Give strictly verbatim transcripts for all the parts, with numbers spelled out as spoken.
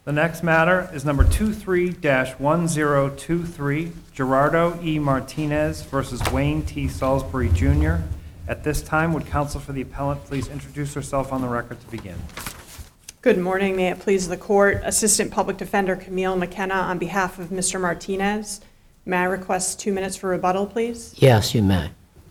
The next matter is number twenty-three dash one zero two three, Gerardo E. Martinez versus Wayne T. Salisbury, Junior At this time, would counsel for the appellant please introduce herself on the record to begin? Good morning. May it please the court. Assistant Public Defender Camille McKenna on behalf of Mister Martinez. May I request two minutes for rebuttal, please? Yes, you may.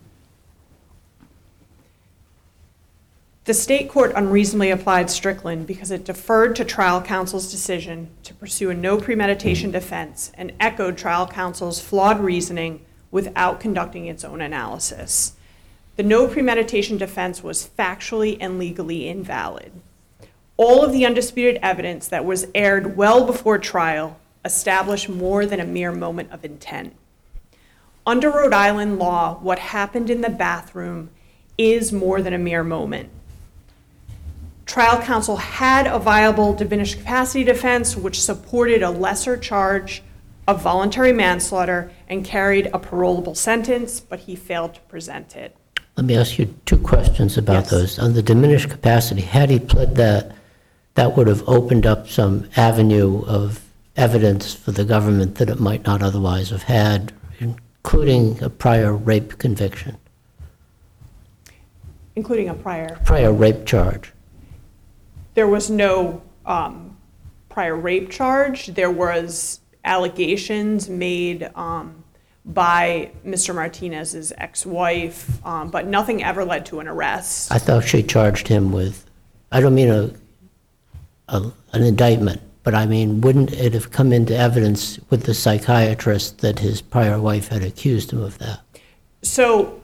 The state court unreasonably applied Strickland because it deferred to trial counsel's decision to pursue a no premeditation defense and echoed trial counsel's flawed reasoning without conducting its own analysis. The no premeditation defense was factually and legally invalid. All of the undisputed evidence that was aired well before trial established more than a mere moment of intent. Under Rhode Island law, what happened in the bathroom is more than a mere moment. Trial counsel had a viable diminished capacity defense which supported a lesser charge of voluntary manslaughter and carried a parolable sentence, but he failed to present it. Let me ask you two questions about Yes. those. On the diminished capacity, had he pled that, that would have opened up some avenue of evidence for the government that it might not otherwise have had, including a prior rape conviction, Including a prior. prior rape charge. There was no um, prior rape charge. There was allegations made um, by Mister Martinez's ex-wife, um, but nothing ever led to an arrest. I thought she charged him with, I don't mean a, a an indictment, but I mean, wouldn't it have come into evidence with the psychiatrist that his prior wife had accused him of that? So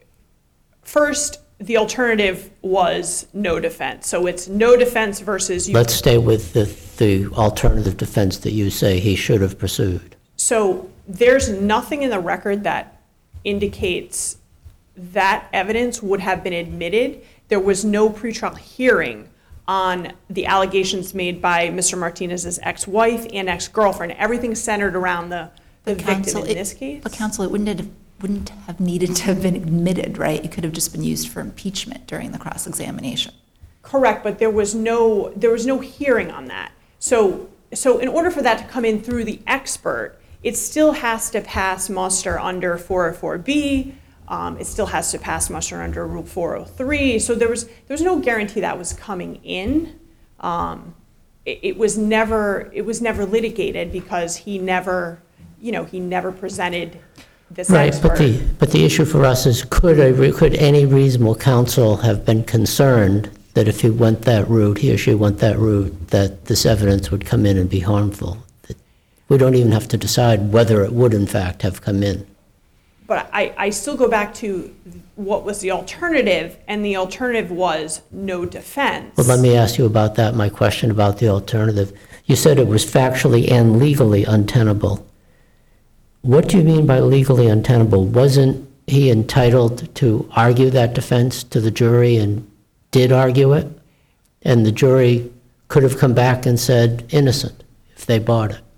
first, the alternative was no defense. So it's no defense versus you. Let's stay with the, the alternative defense that you say he should have pursued. So there's nothing in the record that indicates that evidence would have been admitted. There was no pretrial hearing on the allegations made by Mister Martinez's ex-wife and ex-girlfriend. Everything centered around the, the But victim counsel, in it- this case. But counsel, it wouldn't have, wouldn't have needed to have been admitted, right? It could have just been used for impeachment during the cross-examination. Correct, but there was no there was no hearing on that. So so in order for that to come in through the expert, it still has to pass muster under four oh four B. Um, it still has to pass muster under Rule four oh three. So there was there was no guarantee that was coming in. Um, it, it was never it was never litigated because he never you know he never presented this Right, expert. but the, but the issue for us is, could a, re- could any reasonable counsel have been concerned that if he went that route, he or she went that route, that this evidence would come in and be harmful? That we don't even have to decide whether it would in fact have come in. But I, I still go back to what was the alternative, and the alternative was no defense. Well, let me ask you about that, my question about the alternative. You said it was factually and legally untenable. What do you mean by legally untenable? Wasn't he entitled to argue that defense to the jury and did argue it? And the jury could have come back and said innocent if they bought it.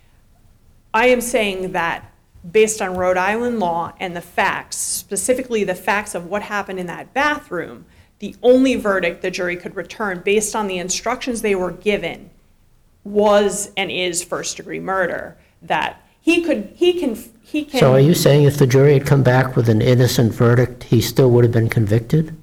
I am saying that based on Rhode Island law and the facts, specifically the facts of what happened in that bathroom, the only verdict the jury could return based on the instructions they were given was and is first-degree murder. That he could, he can, he can. So are you saying if the jury had come back with an innocent verdict, he still would have been convicted?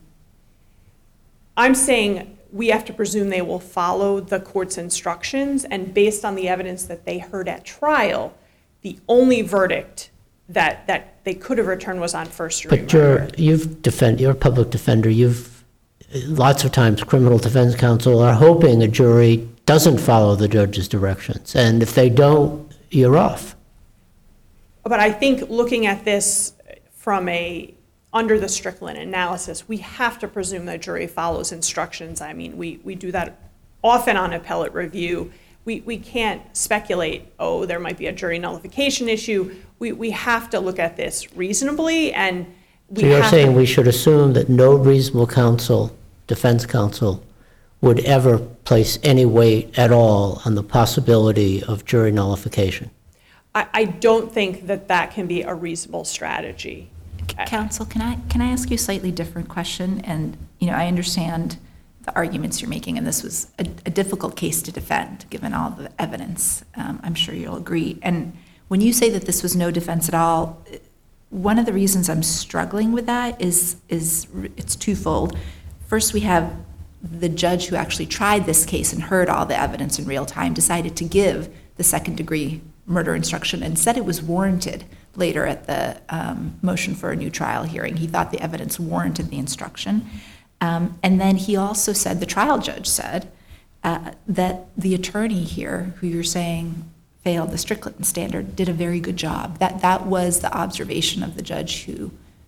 I'm saying we have to presume they will follow the court's instructions, and based on the evidence that they heard at trial, the only verdict that, that they could have returned was on first-degree But you're, murder. you've defend, you're a public defender. You've, lots of times criminal defense counsel are hoping a jury doesn't follow the judge's directions. And if they don't, you're off. But I think looking at this from a, under the Strickland analysis, we have to presume the jury follows instructions. I mean, we, we do that often on appellate review. We, we can't speculate, oh, there might be a jury nullification issue. We, we have to look at this reasonably, and we So you're have saying to, we should assume that no reasonable counsel, defense counsel, would ever place any weight at all on the possibility of jury nullification? I, I don't think that that can be a reasonable strategy. Counsel, can I, can I ask you a slightly different question? And, you know, I understand the arguments you're making, and this was a, a difficult case to defend, given all the evidence. Um, I'm sure you'll agree. And when you say that this was no defense at all, one of the reasons I'm struggling with that is, is it's twofold. First, we have the judge who actually tried this case and heard all the evidence in real time, decided to give the second degree murder instruction and said it was warranted later at the um, motion for a new trial hearing. He thought the evidence warranted the instruction. Um, and then he also said, the trial judge said, uh, that the attorney here, who you're saying failed the Strickland standard, did a very good job. That, that was the observation of the judge who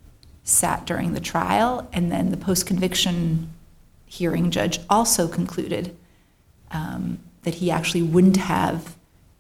sat during the trial. And then the post-conviction hearing judge also concluded um, that he actually wouldn't have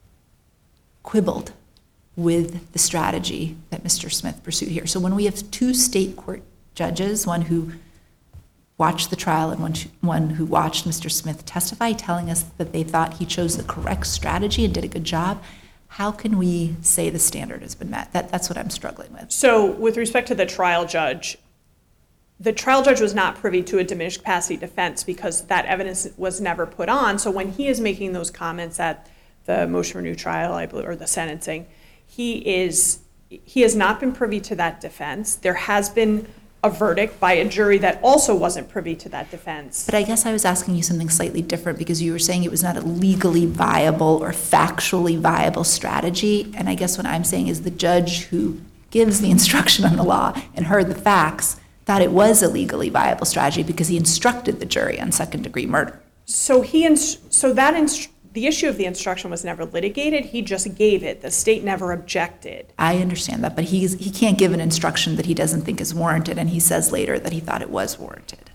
quibbled with the strategy that Mister Smith pursued here. So when we have two state court judges, one who watched the trial and one, one who watched Mister Smith testify, telling us that they thought he chose the correct strategy and did a good job, how can we say the standard has been met? That, that's what I'm struggling with. So with respect to the trial judge, the trial judge was not privy to a diminished capacity defense because that evidence was never put on. So when he is making those comments at the motion for new trial, I believe, or the sentencing, he is he has not been privy to that defense. There has been a verdict by a jury that also wasn't privy to that defense. But I guess I was asking you something slightly different because you were saying it was not a legally viable or factually viable strategy. And I guess what I'm saying is the judge who gives the instruction on the law and heard the facts thought it was a legally viable strategy because he instructed the jury on second degree murder. So he ins- so that inst- the issue of the instruction was never litigated. He just gave it. The state never objected. I understand that, but he's, he can't give an instruction that he doesn't think is warranted, and he says later that he thought it was warranted.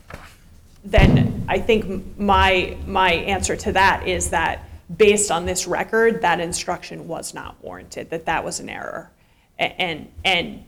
Then I think my my answer to that is that based on this record, that instruction was not warranted, that that was an error. And, and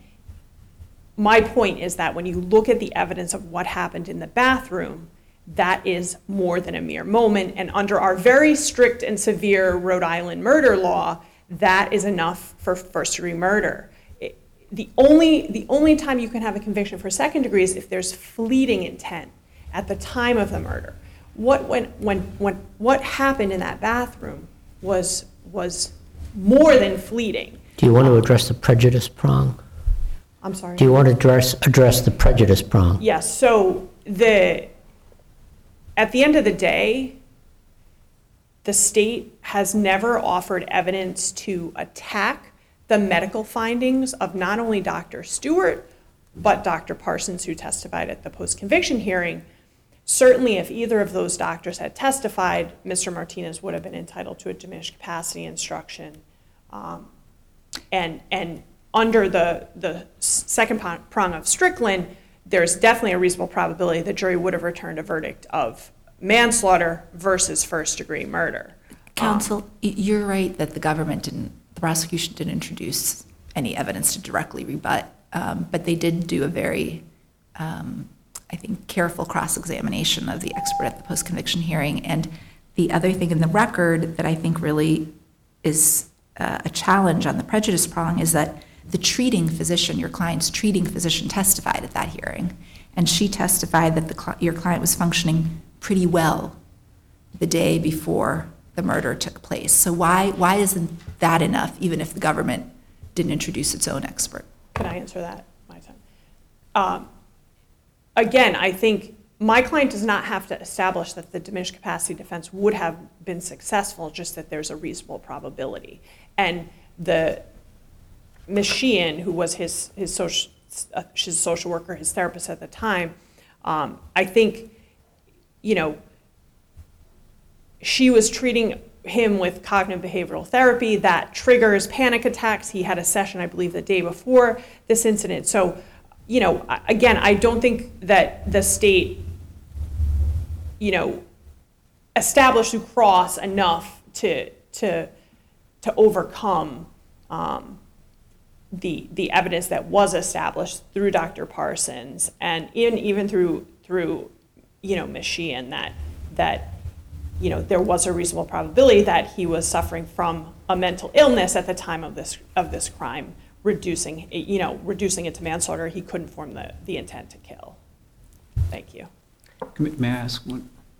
my point is that when you look at the evidence of what happened in the bathroom, that is more than a mere moment. And under our very strict and severe Rhode Island murder law, that is enough for first degree murder. It, the only the only time you can have a conviction for second degree is if there's fleeting intent at the time of the murder. What when when when what happened in that bathroom was was more than fleeting. Do you want to address the prejudice prong? I'm sorry. Do you want to address address the prejudice prong? Yes. So the At the end of the day, the state has never offered evidence to attack the medical findings of not only Doctor Stewart, but Doctor Parsons, who testified at the post-conviction hearing. Certainly, if either of those doctors had testified, Mister Martinez would have been entitled to a diminished capacity instruction. Um, and, and under the, the second prong of Strickland, there's definitely a reasonable probability the jury would have returned a verdict of manslaughter versus first degree murder. Counsel, Um, you're right that the government didn't, the prosecution didn't introduce any evidence to directly rebut, um, but they did do a very, um, I think, careful cross-examination of the expert at the post-conviction hearing. And the other thing in the record that I think really is uh, a challenge on the prejudice prong is that the treating physician, your client's treating physician, testified at that hearing, and she testified that the, your client was functioning pretty well the day before the murder took place. So why why isn't that enough, even if the government didn't introduce its own expert? Can I answer that? My time. Um, again, I think my client does not have to establish that the diminished capacity defense would have been successful, just that there's a reasonable probability. And the Miz Sheehan, who was his his social uh, his social worker, his therapist at the time, um, I think, you know, she was treating him with cognitive behavioral therapy that triggers panic attacks. He had a session, I believe, the day before this incident. So, you know, again, I don't think that the state, you know, established through cross enough to to to overcome um, the the evidence that was established through Doctor Parsons and in, even through through you know Miz Sheehan, that that you know there was a reasonable probability that he was suffering from a mental illness at the time of this of this crime, reducing you know reducing it to manslaughter. He couldn't form the the intent to kill. Thank you. May I ask one?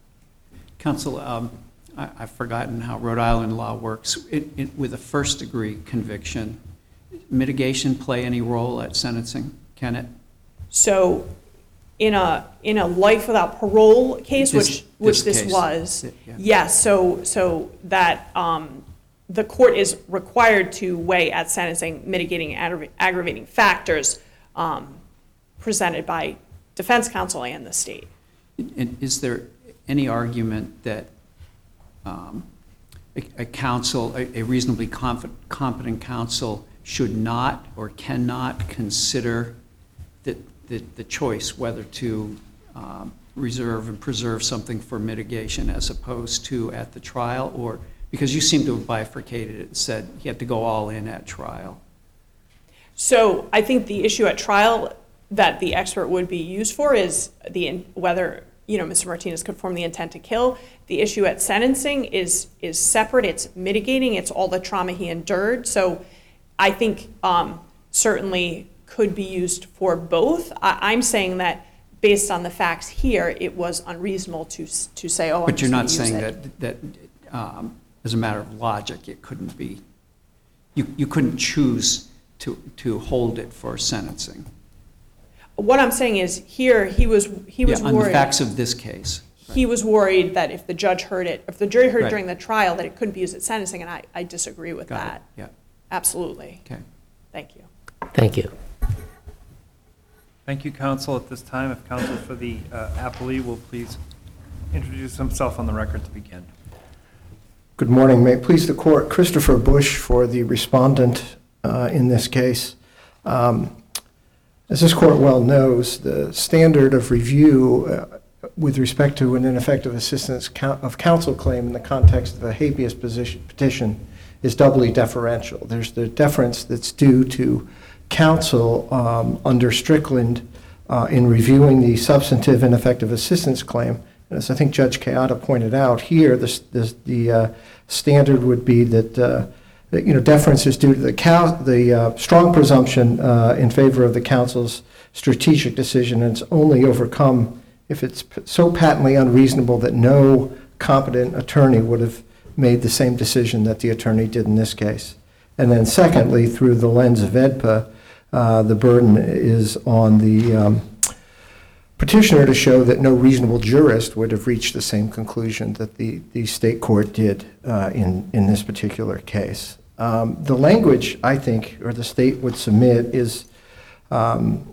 Counsel, um, I, I've forgotten how Rhode Island law works. It, it, with a first-degree conviction, mitigation play any role at sentencing? Can it? So in a, in a life without parole case, This- which, which this this case. was, Yeah. yes, so, so that um, the court is required to weigh at sentencing mitigating aggra- aggravating factors um, presented by defense counsel and the state. And is there any argument that um, a, a counsel, a, a reasonably comf- competent counsel should not or cannot consider the, the, the choice whether to um, reserve and preserve something for mitigation as opposed to at the trial? Or because you seem to have bifurcated it and said he had to go all in at trial. So I think the issue at trial that the expert would be used for is the whether you know Mister Martinez could form the intent to kill. The issue at sentencing is is separate. It's mitigating. It's all the trauma he endured. So I think um, certainly could be used for both. I, I'm saying that based on the facts here, it was unreasonable to to say, oh, I'm But you're just not gonna use saying it. that, that um, as a matter of logic, it couldn't be, you, you couldn't choose to, to hold it for sentencing. What I'm saying is here he was he was Yeah, on worried. the facts of this case. He was worried that if the judge heard it, if the jury heard it Right. during the trial, that it couldn't be used at sentencing, and I, I disagree with Got it. that. Yeah, Absolutely. okay. Thank you. Thank you. Thank you, counsel. At this time, if counsel for the uh, appellee will please introduce himself on the record to begin. Good morning. May it please the court, Christopher Bush for the respondent uh, in this case. Um, as this court well knows, the standard of review uh, with respect to an ineffective assistance of counsel claim in the context of a habeas position, petition is doubly deferential. There's the deference that's due to counsel um, under Strickland uh, in reviewing the substantive ineffective assistance claim. And as I think Judge Kayada pointed out here, this, this, the uh, standard would be that, uh, that you know deference is due to the, cow, the uh, strong presumption uh, in favor of the counsel's strategic decision, and it's only overcome if it's p- so patently unreasonable that no competent attorney would have made the same decision that the attorney did in this case. And then secondly, through the lens of E D P A, uh, the burden is on the um, petitioner to show that no reasonable jurist would have reached the same conclusion that the, the state court did uh, in, in this particular case. Um, the language, I think, or the state would submit is um,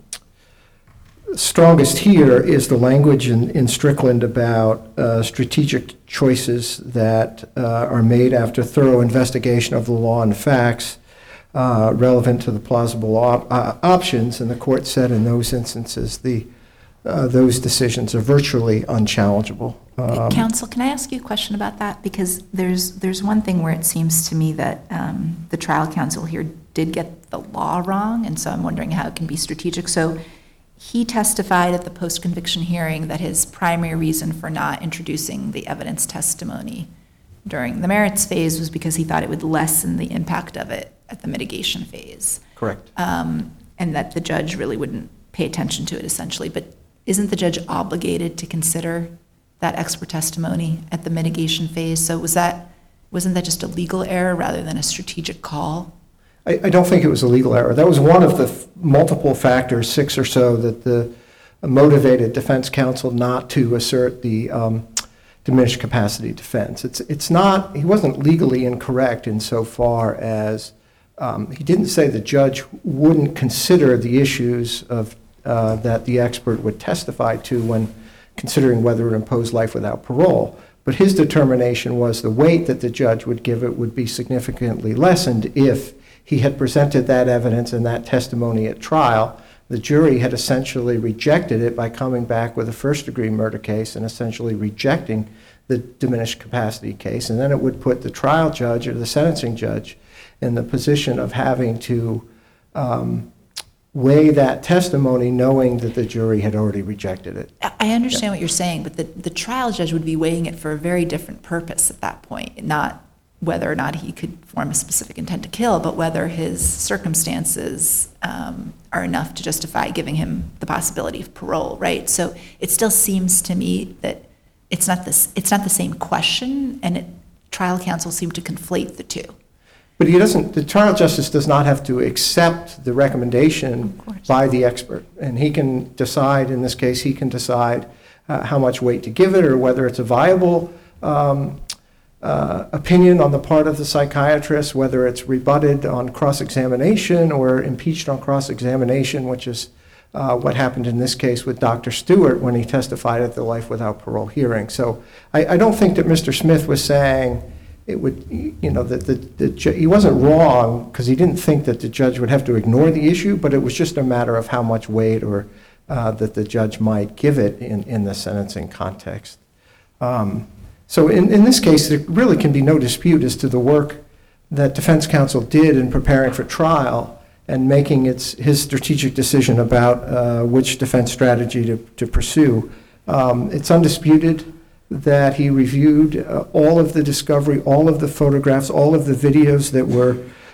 strongest here is the language in, in Strickland about uh, strategic choices that uh, are made after thorough investigation of the law and facts uh, relevant to the plausible op- uh, options. And the court said in those instances, the uh, those decisions are virtually unchallengeable. Um, Counsel, can I ask you a question about that? Because there's there's one thing where it seems to me that um, the trial counsel here did get the law wrong, and so I'm wondering how it can be strategic. So he testified at the post-conviction hearing that his primary reason for not introducing the evidence testimony during the merits phase was because he thought it would lessen the impact of it at the mitigation phase. Correct. Um, and that the judge really wouldn't pay attention to it, essentially. But isn't the judge obligated to consider that expert testimony at the mitigation phase? So was that, wasn't that just a legal error rather than a strategic call? I, I don't think it was a legal error. That was one of the f- multiple factors, six or so, that the motivated defense counsel not to assert the um, diminished capacity defense. It's it's not, he wasn't legally incorrect insofar as um, he didn't say the judge wouldn't consider the issues of uh, that the expert would testify to when considering whether to impose life without parole. But his determination was the weight that the judge would give it would be significantly lessened if he had presented that evidence and that testimony at trial. The jury had essentially rejected it by coming back with a first-degree murder case and essentially rejecting the diminished capacity case. And then it would put the trial judge or the sentencing judge in the position of having to um, weigh that testimony knowing that the jury had already rejected it. I understand what you're saying, but the, the trial judge would be weighing it for a very different purpose at that point, not whether or not he could form a specific intent to kill, but whether his circumstances um, are enough to justify giving him the possibility of parole, right? So it still seems to me that it's not this, it's not the same question, and it, trial counsel seemed to conflate the two. But he doesn't, the trial justice does not have to accept the recommendation by the expert. And he can decide, in this case, he can decide uh, how much weight to give it or whether it's a viable um, uh, opinion on the part of the psychiatrist, whether it's rebutted on cross-examination or impeached on cross-examination, which is uh, what happened in this case with Doctor Stewart when he testified at the life without parole hearing. So I, I don't think that Mister Smith was saying, it would, you know, that the, the, the, he wasn't wrong because he didn't think that the judge would have to ignore the issue, but it was just a matter of how much weight or uh, that the judge might give it in, in the sentencing context. Um, so in, in this case, there really can be no dispute as to the work that defense counsel did in preparing for trial and making its, his strategic decision about uh, which defense strategy to, to pursue. Um, it's undisputed that he reviewed uh, all of the discovery, all of the photographs, all of the videos that were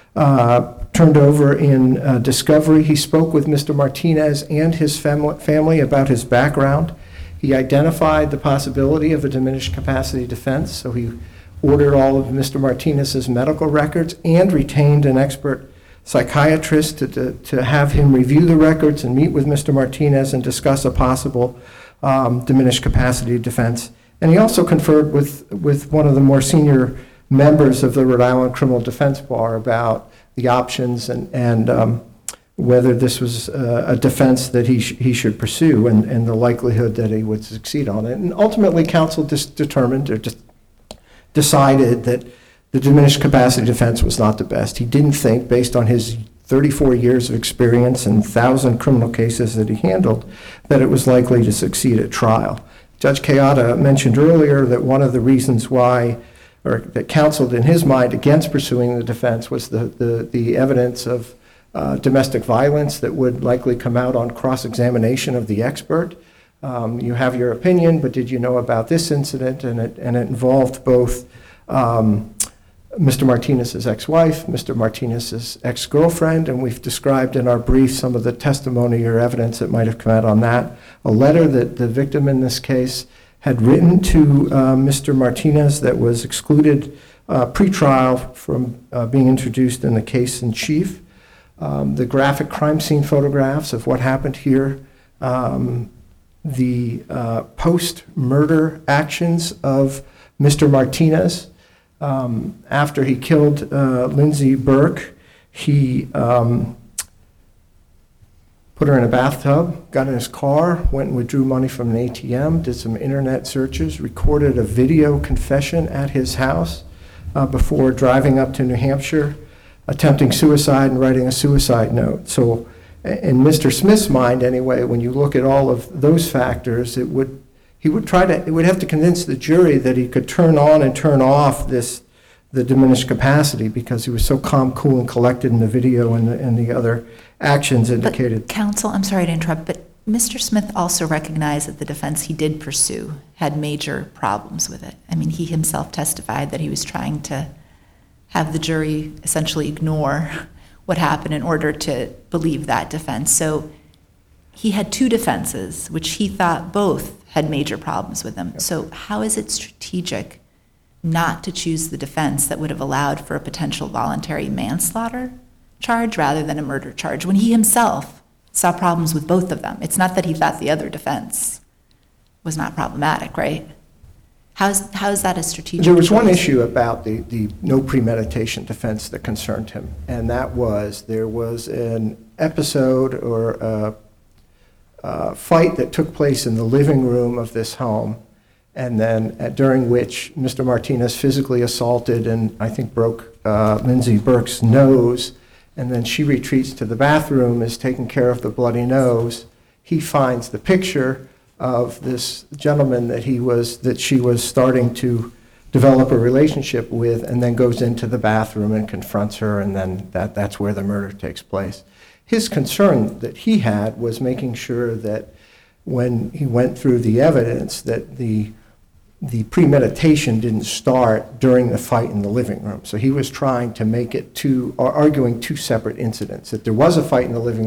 uh, turned over in uh, discovery. He spoke with Mister Martinez and his fam- family about his background. He identified the possibility of a diminished capacity defense, so he ordered all of Mister Martinez's medical records and retained an expert psychiatrist to, to, to have him review the records and meet with Mister Martinez and discuss a possible um, diminished capacity defense. And he also conferred with, with one of the more senior members of the Rhode Island Criminal Defense Bar about the options and, and um, whether this was uh, a defense that he, sh- he should pursue and, and the likelihood that he would succeed on it. And ultimately, counsel dis- determined or just decided that the diminished capacity defense was not the best. He didn't think, based on his thirty-four years of experience and one thousand criminal cases that he handled, that it was likely to succeed at trial. Judge Kayada mentioned earlier that one of the reasons why, or that counseled in his mind against pursuing the defense was the, the, the evidence of uh, domestic violence that would likely come out on cross-examination of the expert. Um, you have your opinion, but did you know about this incident? And it, and it involved both um, Mister Martinez's ex-wife, Mister Martinez's ex-girlfriend, and we've described in our brief some of the testimony or evidence that might have come out on that. A letter that the victim in this case had written to uh, Mister Martinez that was excluded uh, pre-trial from uh, being introduced in the case in chief. Um, the graphic crime scene photographs of what happened here. Um, the uh, post-murder actions of Mister Martinez. Um, after he killed uh, Lindsay Burke, he um, put her in a bathtub, got in his car, went and withdrew money from an A T M, did some internet searches, recorded a video confession at his house uh, before driving up to New Hampshire, attempting suicide and writing a suicide note. So in Mister Smith's mind anyway, when you look at all of those factors, it would he would try to, it would have to convince the jury that he could turn on and turn off this, the diminished capacity, because he was so calm, cool, and collected in the video and the, and the other actions indicated. But counsel, I'm sorry to interrupt, but Mister Smith also recognized that the defense he did pursue had major problems with it. I mean, he himself testified that he was trying to have the jury essentially ignore what happened in order to believe that defense. So he had two defenses, which he thought both had major problems with them. So how is it strategic not to choose the defense that would have allowed for a potential voluntary manslaughter charge rather than a murder charge when he himself saw problems with both of them? It's not that he thought the other defense was not problematic, right? How's, how is that a strategic There was one choice? issue about the, the no premeditation defense that concerned him, and that was there was an episode or a, a fight that took place in the living room of this home, and then uh, during which Mister Martinez physically assaulted and I think broke uh, Lindsay Burke's nose, and then she retreats to the bathroom, is taking care of the bloody nose. He finds the picture of this gentleman that he was, that she was starting to develop a relationship with, and then goes into the bathroom and confronts her, and then that, that's where the murder takes place. His concern that he had was making sure that when he went through the evidence that the the premeditation didn't start during the fight in the living room. So he was trying to make it two, or arguing two separate incidents, that there was a fight in the living room,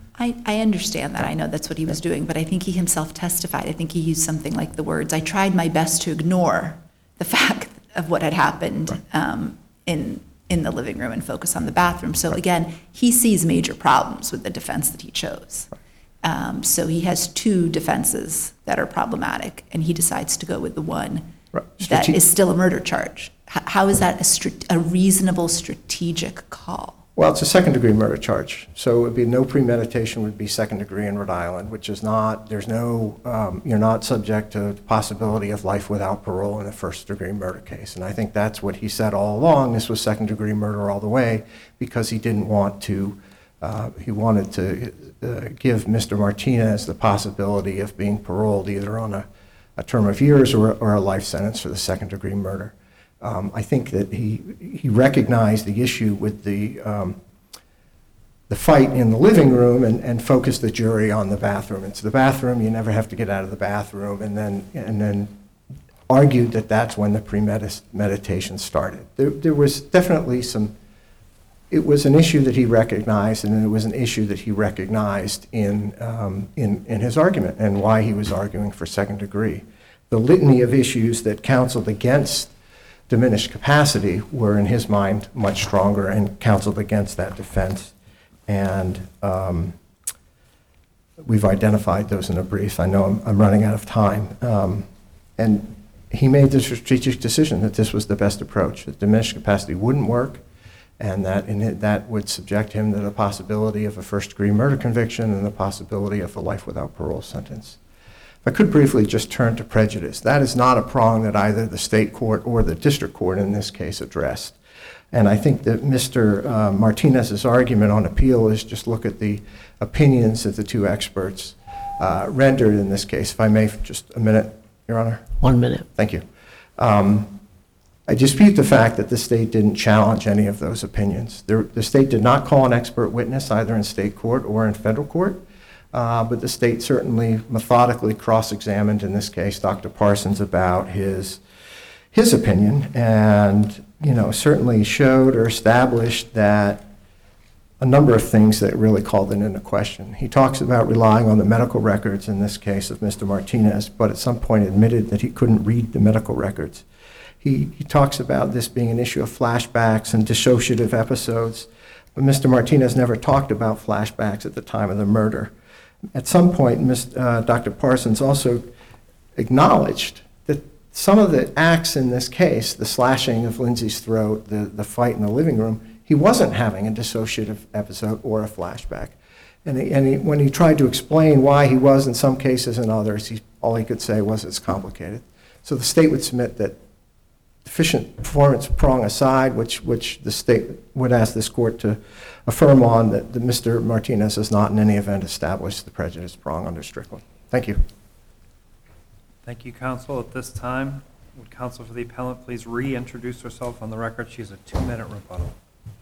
I, I understand that. I know that's what he was doing, but I think he himself testified. I think he used something like the words, I tried my best to ignore the fact of what had happened um, in, in the living room and focus on the bathroom. So again, he sees major problems with the defense that he chose. Um, so he has two defenses that are problematic, and he decides to go with the one Right. that Strate- is still a murder charge. H- How is that a, str- a reasonable strategic call? Well, it's a second-degree murder charge, so it would be no premeditation would be second-degree in Rhode Island, which is not, there's no, um, you're not subject to the possibility of life without parole in a first-degree murder case. And I think that's what he said all along. This was second-degree murder all the way because he didn't want to, uh, he wanted to uh, give Mister Martinez the possibility of being paroled either on a, a term of years or, or a life sentence for the second-degree murder. Um, I think that he he recognized the issue with the um, the fight in the living room and, and focused the jury on the bathroom. It's the bathroom, you never have to get out of the bathroom, and then and then argued that that's when the premeditation started. There, there was definitely some, it was an issue that he recognized, and it was an issue that he recognized in, um, in, in his argument and why he was arguing for second degree. The litany of issues that counseled against diminished capacity were, in his mind, much stronger and counseled against that defense. And um, we've identified those in a brief. I know I'm, I'm running out of time. Um, and he made the strategic decision that this was the best approach, that diminished capacity wouldn't work, and that in it, that would subject him to the possibility of a first-degree murder conviction and the possibility of a life without parole sentence. If I could briefly just turn to prejudice. That is not a prong that either the state court or the district court in this case addressed. And I think that Mister Uh, Martinez's argument on appeal is just look at the opinions that the two experts uh, rendered in this case. If I may, for just a minute, Your Honor. One minute. Thank you. Um, I dispute the fact that the state didn't challenge any of those opinions. The, the state did not call an expert witness either in state court or in federal court. Uh, but the state certainly methodically cross-examined, in this case, Doctor Parsons about his his opinion, and you know certainly showed or established that a number of things that really called it into question. He talks about relying on the medical records in this case of Mister Martinez, but at some point admitted that he couldn't read the medical records. He he talks about this being an issue of flashbacks and dissociative episodes, but Mister Martinez never talked about flashbacks at the time of the murder. At some point, Miz, uh, Doctor Parsons also acknowledged that some of the acts in this case, the slashing of Lindsay's throat, the, the fight in the living room, he wasn't having a dissociative episode or a flashback. And, he, and he, when he tried to explain why he was in some cases and others, he, all he could say was it's complicated. So the state would submit that deficient performance prong aside, which, which the state would ask this court to affirm on, that, that Mister Martinez has not in any event established the prejudice prong under Strickland. Thank you. Thank you, counsel. At this time, would counsel for the appellant please reintroduce herself on the record? She has a two-minute rebuttal.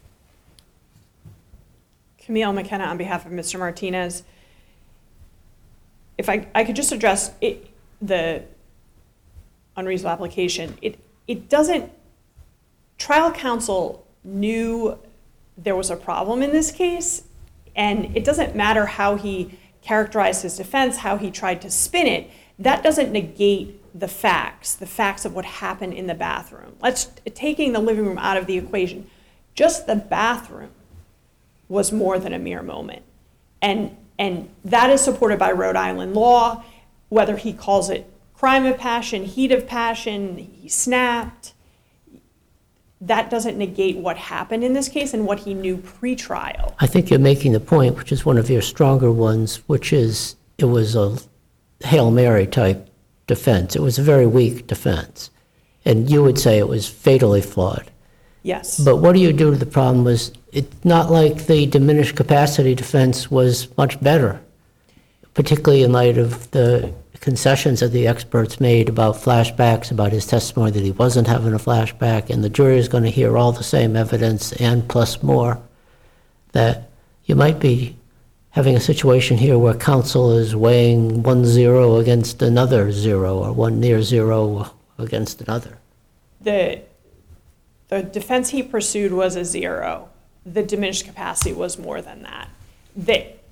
Camille McKenna on behalf of Mister Martinez. If I, I could just address it, the unreasonable application. It, it doesn't, trial counsel knew there was a problem in this case, and it doesn't matter how he characterized his defense, how he tried to spin it. That doesn't negate the facts, the facts of what happened in the bathroom. Let's, taking the living room out of the equation, just the bathroom was more than a mere moment. And, and that is supported by Rhode Island law, whether he calls it crime of passion, heat of passion, he snapped. That doesn't negate what happened in this case and what he knew pre-trial. I think you're making the point, which is one of your stronger ones, which is it was a Hail Mary type defense. It was a very weak defense. And you would say it was fatally flawed. Yes. But what do you do to the problem was it's not like the diminished capacity defense was much better, particularly in light of the concessions that the experts made about flashbacks, about his testimony that he wasn't having a flashback, and the jury is going to hear all the same evidence and plus more, that you might be having a situation here where counsel is weighing one zero against another zero or one near zero against another. The, the defense he pursued was a zero. The diminished capacity was more than that. The,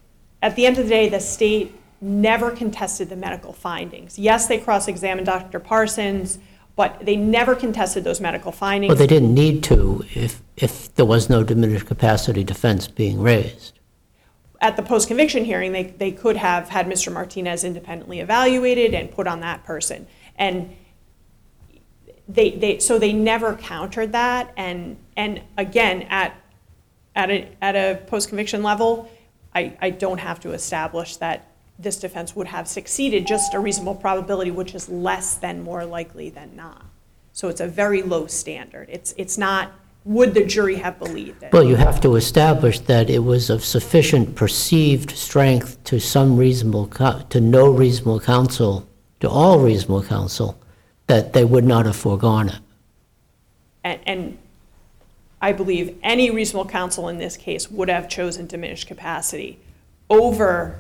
at the end of the day, the state never contested the medical findings. Yes, they cross-examined Doctor Parsons, but they never contested those medical findings. Well, they didn't need to if, if there was no diminished capacity defense being raised. At the post-conviction hearing, they, they could have had Mister Martinez independently evaluated and put on that person. And they, they so they never countered that. And, and again, at, at a, at a post-conviction level, I, I don't have to establish that this defense would have succeeded, just a reasonable probability, which is less than more likely than not. So it's a very low standard. It's, it's not, would the jury have believed it? Well, you have to establish that it was of sufficient perceived strength to some reasonable, co- to no reasonable counsel, to all reasonable counsel, that they would not have foregone it. And, and I believe any reasonable counsel in this case would have chosen diminished capacity over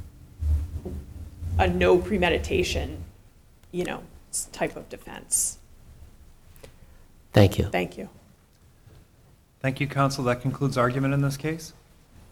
a no premeditation, you know, type of defense. Thank you. Thank you. Thank you, counsel. That concludes argument in this case.